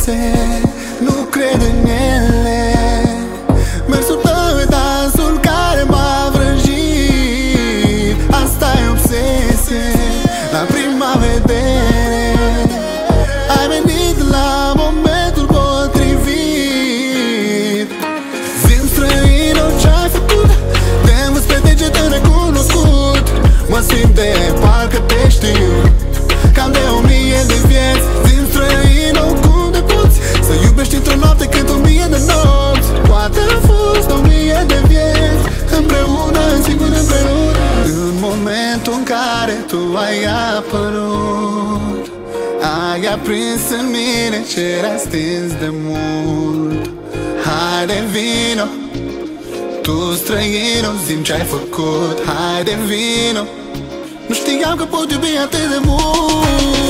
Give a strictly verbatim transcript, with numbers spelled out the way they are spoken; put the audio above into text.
obsese, nu cred în ele. Mersul tău e dansul care m-a vrăjit. Asta e obsese, la prima vedere. Ai venit la momentul potrivit. Zim străină, ce-ai făcut? Te învăț pe degete necunoscut. Mă simt de parcă te știu, cam de o mie de vieți. Zim străină, cum te poți să iubești într-o noapte cât o mie de nopți? Poate a fost o mie de vieți împreună, sigur împreună. În momentul în care tu ai apărut, ai aprins în mine ce era stins de mult. Haide vino, tu străină, zi-mi ce-ai făcut. Haide vino, nu știam că pot iubi atât de mult.